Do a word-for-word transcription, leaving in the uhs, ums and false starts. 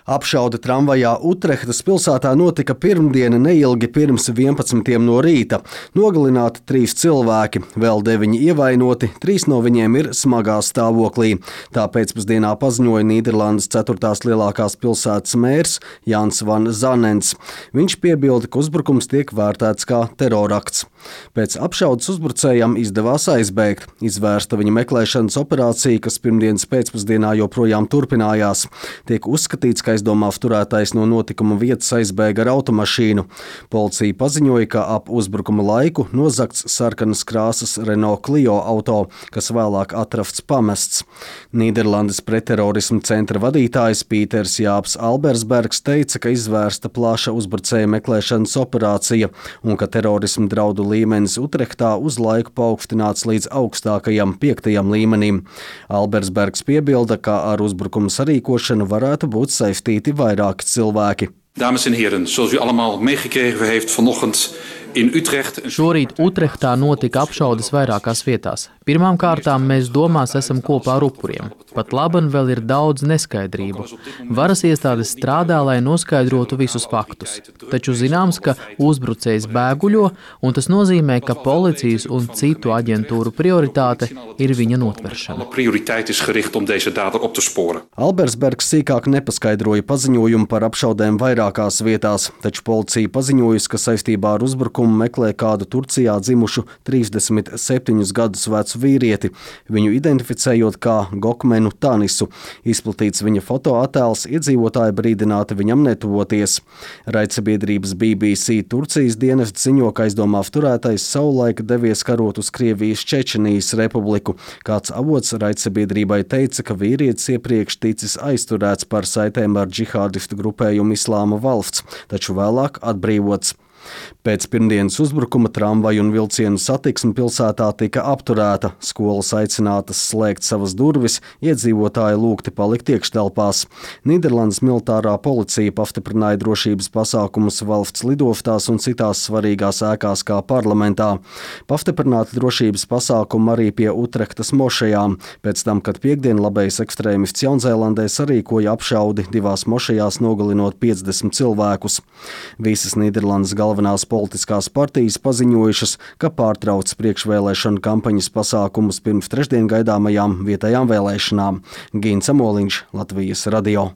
Apšaude tramvajā Utrehtas pilsētā notika pirmdiena neilgi pirms vienpadsmitiem no rīta. Nogalināti trīs cilvēki, vēl deviņi ievainoti, trīs no viņiem ir smagā stāvoklī. Tā pēcpusdienā paziņoja Nīderlandes ceturtās lielākās pilsētas mērs Jans Van Zanens. Viņš piebilda, ka uzbrukums tiek vērtēts kā terorakts. Pēc apšaudes uzbrucējam izdevās aizbēgt. Izvērsta viņa meklēšanas operācija, kas pirmdienas pēcpusdienā joprojām turpinājās. Tiek uzskatīts, ka aizdomās turētais no notikuma vietas aizbēga ar automašīnu. Policija paziņoja, ka ap uzbrukuma laiku nozagts sarkanas krāsas Renault Clio auto, kas vēlāk atrasts pamests. Nīderlandes pretterorisma centra vadītājs Pīters Jāps Albersbergs teica, ka izvērsta plaša uzbrucēja meklēšanas operācija un ka terorisma draudu līmenis Utrehtā uz laiku paaugstināts līdz augstākajam piektajam līmenim. Albersbergs piebilda, ka ar uzbrukuma sarīkošanu varētu būt saistīti vairāki cilvēki. Dames en heren, zoals u allemaal meegekregen heeft vanochtend in Utrecht. Šorīt Utrehtā notika apšaudes vairākās vietās. Pirmām kārtām mēs domās esam kopā ar upuriem. Pat laban vēl ir daudz neskaidrību. Varas iestādes strādā, lai noskaidrotu visus faktus. Taču zināms, ka uzbrucējs bēguļo, un tas nozīmē, ka policijas un citu aģentūru prioritāte ir viņa notveršana. Albersbergs sīkāk nepaskaidroja paziņojumu par apšaudēm vairākās vietās, taču policija paziņojusi, ka saistībā ar uzbrukumu meklē kādu Turcijā dzimušu trīsdesmit septiņus gadus vecu vīrieti, viņu identificējot kā Gokmenu Tanisu. Izplatīts viņa fotoattēls, iedzīvotāji brīdināti viņam netuvoties. Raidsabiedrības B B C Turcijas dienests ziņo, ka aizdomās turētais savulaik devies karot uz Krievijas Čečenijas republiku. Kāds avots raidsabiedrībai teica, ka vīrietis iepriekš ticis aizturēts par saitēm ar džihādistu grupējumu Islāma valsts, taču vēlāk atbrīvots. Pēc pirmdienas uzbrukuma tramvaju un vilcienu satiksme pilsētā tika apturēta. Skolas aicinātas slēgt savas durvis, iedzīvotāji lūgti palikt iekštelpās. Nīderlandes militārā policija pastiprināja drošības pasākumus valsts lidostās un citās svarīgās ēkās kā parlamentā. Pastiprināti drošības pasākumi arī pie Utrehtas mošejām, pēc tam, kad piekdien labējs ekstrēmists Jaunzēlandē sarīkoja apšaudi divās mošejās, nogalinot piecdesmit cilvēkus. Visas Nīderlandes galvenās Galvenās politiskās partijas paziņojušas, ka pārtrauc priekšvēlēšanu kampaņas pasākumus pirms trešdien gaidāmajām vietējām vēlēšanām. Gins Amoliņš, Latvijas radio.